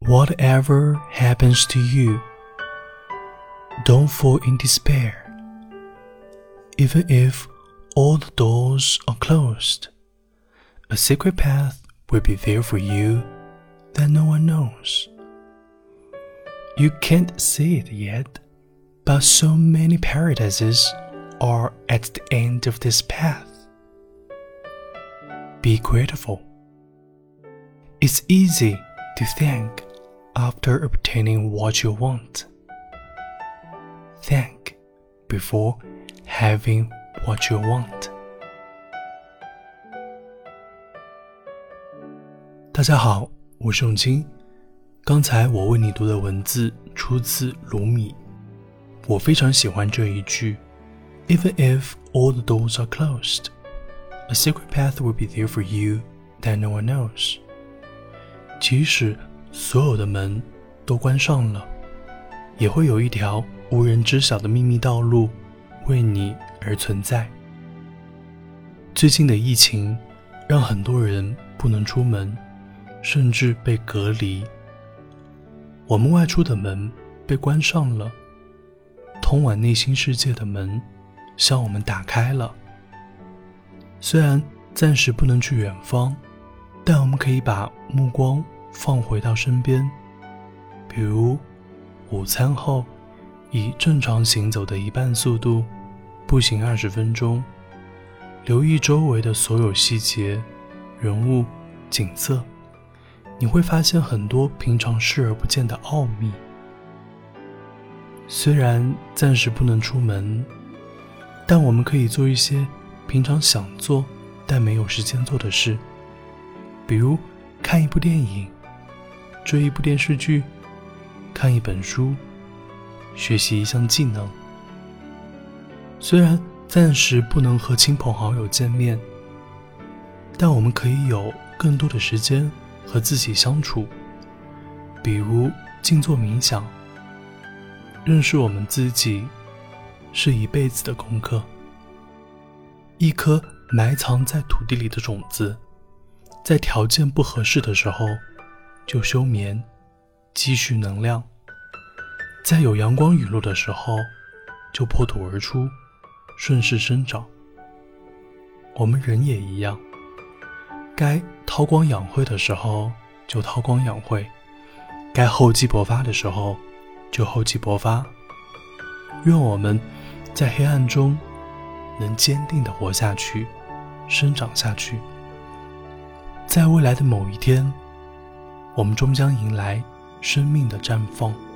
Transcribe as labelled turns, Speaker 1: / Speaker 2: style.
Speaker 1: Whatever happens to you, don't fall in despair. Even if all the doors are closed, a secret path will be there for you that no one knows. You can't see it yet, but so many paradises are at the end of this path. Be grateful. It's easy to thank after obtaining what you want. Thank before having what you want. 大家好，我是永清。刚才我为你读的文字出自鲁米，我非常喜欢这一句 Even if all the doors are closed, a secret path will be there for you that no one knows. 即使所有的门都关上了，也会有一条无人知晓的秘密道路为你而存在。最近的疫情让很多人不能出门，甚至被隔离。我们外出的门被关上了，通往内心世界的门向我们打开了。虽然暂时不能去远方，但我们可以把目光放回到身边，比如午餐后以正常行走的一半速度步行20分钟，留意周围的所有细节、人物、景色，你会发现很多平常视而不见的奥秘。虽然暂时不能出门，但我们可以做一些平常想做但没有时间做的事，比如看一部电影，追一部电视剧，看一本书，学习一项技能。虽然暂时不能和亲朋好友见面，但我们可以有更多的时间和自己相处，比如静坐冥想。认识我们自己是一辈子的功课。一颗埋藏在土地里的种子，在条件不合适的时候就休眠，积蓄能量，在有阳光雨露的时候就破土而出，顺势生长。我们人也一样，该韬光养晦的时候就韬光养晦，该厚积薄发的时候就厚积薄发。愿我们在黑暗中能坚定地活下去，生长下去。在未来的某一天，我们终将迎来生命的绽放。